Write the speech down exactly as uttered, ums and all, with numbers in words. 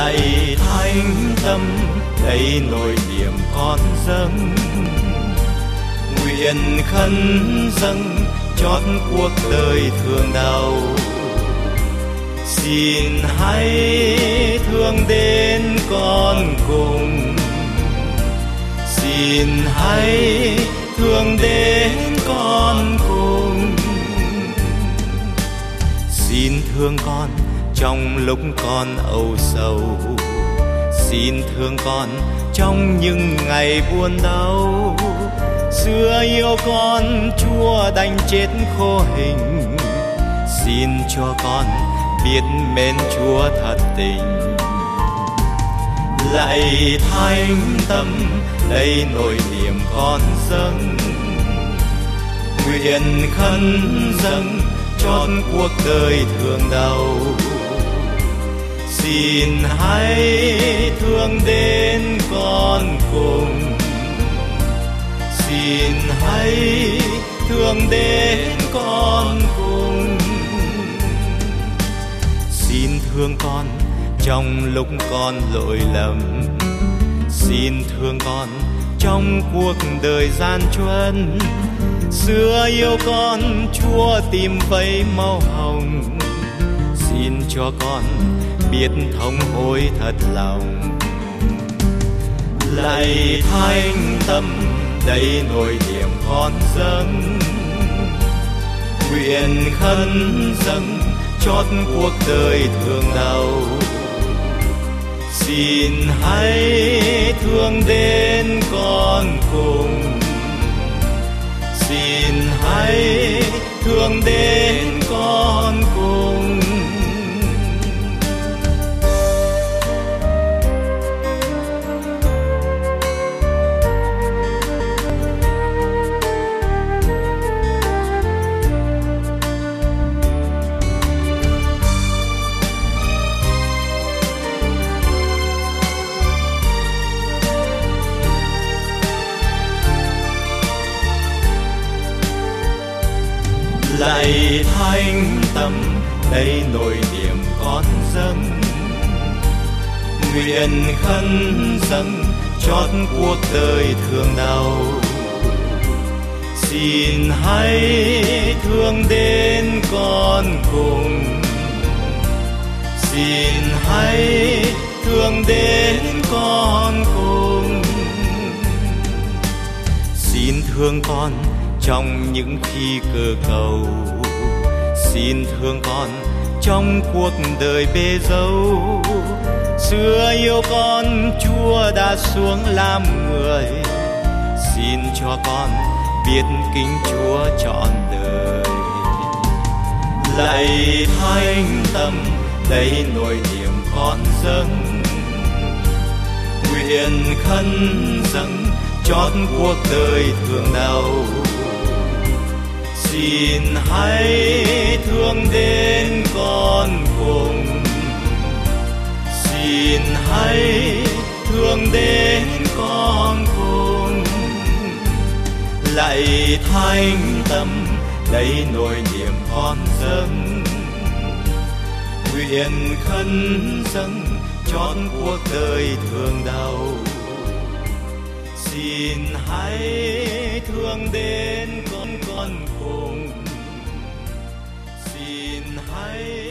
lạy thánh tâm đây nỗi niềm con dâng, nguyện khấn dâng chót cuộc đời thương đau. Xin hãy thương đến con cùng, xin hãy thương đến con cùng. Xin thương con trong lúc con âu sầu, xin thương con trong những ngày buồn đau. Xưa yêu con Chúa đành chết khô hình, xin cho con biết mến Chúa thật tình. Lạy thánh tâm đây nỗi niềm con dâng, nguyện khấn dâng chót cuộc đời thương đau. Xin hãy thương đến con cùng, xin hãy thương đến con cùng. Xin thương con trong lúc con lỗi lầm, xin thương con trong cuộc đời gian truân. Xưa yêu con Chúa tìm vây màu hồng, xin cho con biết thống hối thật lòng. Lạy thánh tâm đây nỗi niềm con dâng, nguyện khấn dâng chót cuộc đời thương đau. Xin hãy thương đến con cùng, xin hãy thương đến con cùng. Lạy thánh tâm đây nỗi niềm con dâng, nguyện khấn dâng chót cuộc đời thương đau. Xin hãy thương đến con cùng, xin hãy thương đến con cùng. Xin thương con trong những khi cơ cầu, xin thương con trong cuộc đời bê dâu. Xưa yêu con Chúa đã xuống làm người, xin cho con biết kính Chúa trọn đời. Lạy thánh tâm đây nỗi niềm con dâng, nguyện khấn dâng chót cuộc đời thương đau. Xin hãy thương đến con cùng, xin hãy thương đến con cùng. Lạy thánh tâm đây nỗi niềm con dâng, nguyện khấn dâng chót cuộc đời thương đau. Xin hãy thương đến con con cùng, xin hãy